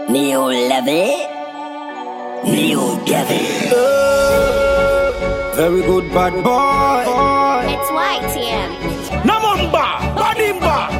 New level, new devil. Very good bad boy. It's YTM. Namamba, Badimba.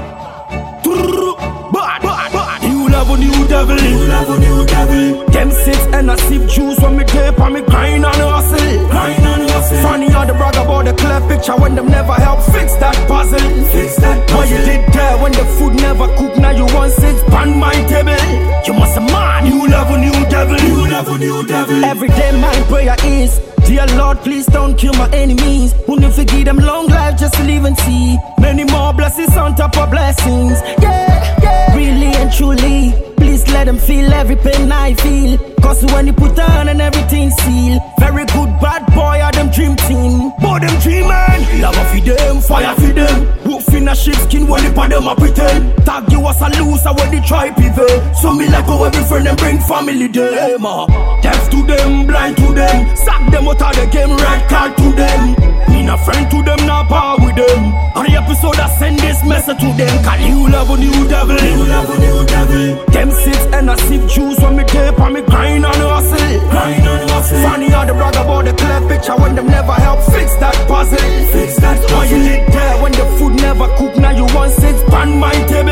Bad. New level, new devil. New level, new devil. Them six and I sip juice when me tape and me grind on hustle. Grind on hustle. Funny how the brag about the clear picture when them never help fix that puzzle. Fix that puzzle. What you did there when the food never cook, now you want six pan my table. You must a man. New level, new devil. New level, new devil. Every day my prayer is, dear Lord, please don't kill my enemies. Who never give them long life just to live and see many more blessings on top of blessings. Yeah, really and truly, please let them feel every pain I feel. Cause when you put on and everything seal, very good bad boy are them dream team. But them dream man, lava for them, fire for them. Wolf in a sheepskin, when they put them a pretend. Tag you as a loser when they try pivot. So me like go every friend and bring family them. Deaf to them, blind to them. Sack them out of the game, red card to them. Me not friend to them, not power with them. On the episode I send this message to them. Call you love a new devil. New love a new devil. Them six and I sip juice when me tape and me grind on hustle. Grind on hustle. Funny how the brag about the clear picture when them never help fix that puzzle. Fix that puzzle. What you did there when the food never cook, now you want six pan my table.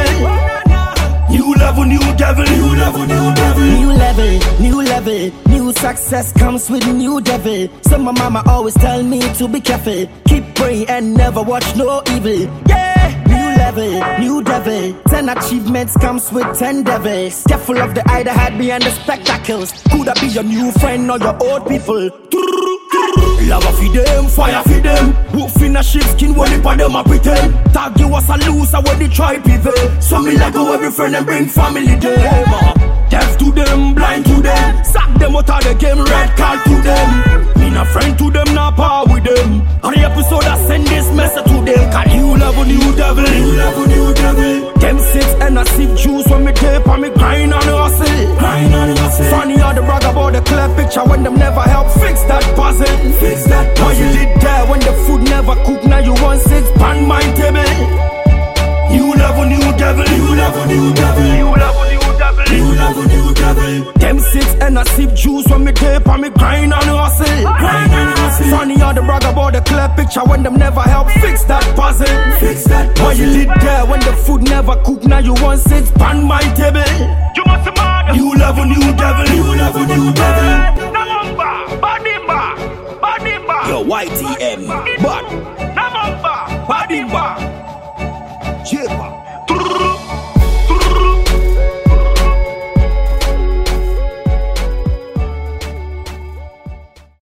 New level, new devil. New level, new devil. New level, new level. New success comes with new devil. So my mama always tell me to be careful. Keep praying and never watch no evil. Yeah, new level, new devil. 10 achievements comes with 10 devils. Careful of the eye that hide behind the spectacles. Could I be your new friend or your old people? Lava for them, fire for them. Wolf in a sheepskin, when they put them a pretend. Tag you as a loser when they try pivot. So me like go every friend and bring family them. Deaf to them, blind to them. Sack them out of the game, red card to them. Me not friend to them, not power with them. On the episode I send this message to them. Call you love a new devil. New love a new devil. Them six and I sip juice when me tape and me grind on hustle. Grind on hustle. Funny how the brag about the clear picture when them never help fix that puzzle. Fix that puzzle. What you did there when the food never cook, now you want six pan my table. New level, new devil. New level, new devil. New level, new devil. New level, new devil. Them six and I sip juice when me tape and me grind on hustle. Grind on hustle. Funny how the brag about the clear picture when them never help fix that puzzle. Fix that puzzle. What you did there when the food never cook, now you want six pan my table. You must have mad. New level, new devil. New level, new devil. Namamba, Badimba, Badimba. Yo, YTM, but Namamba, Badimba. Chepa.